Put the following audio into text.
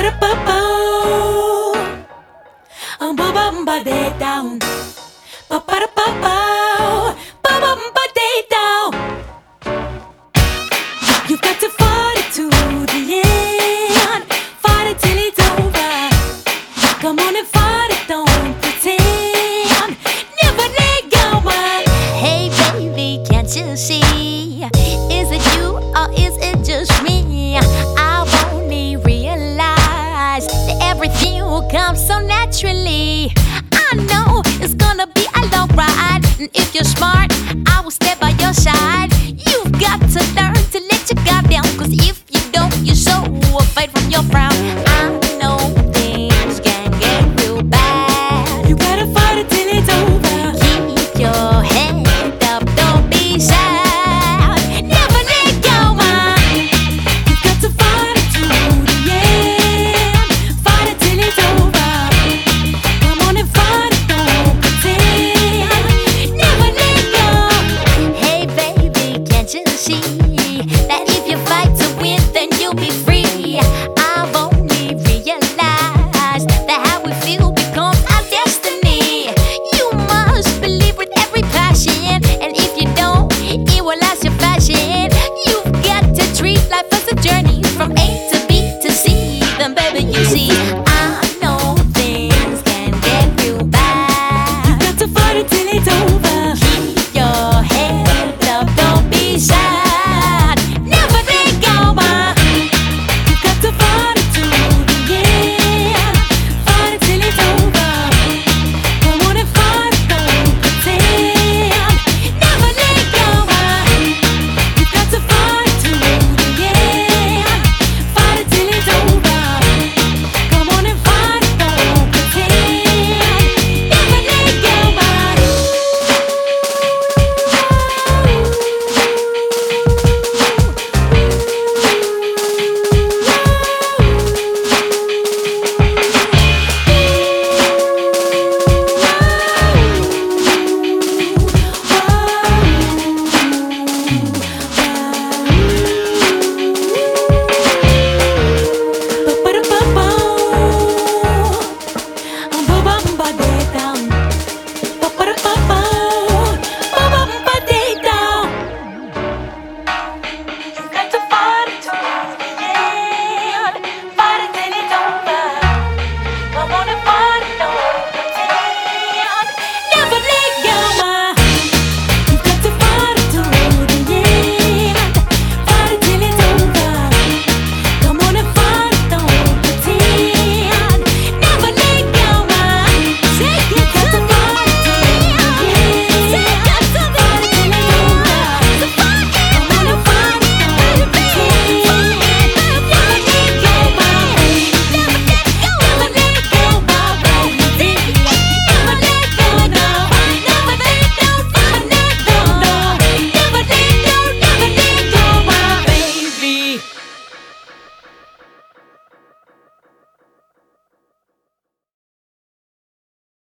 You've got to fight it to the end. Fight it till it's over. Come on and fight it, don't pretend. Never let go, man. Hey baby, can't you see? Is it you or is it just me? I only realize that everything will come so naturally.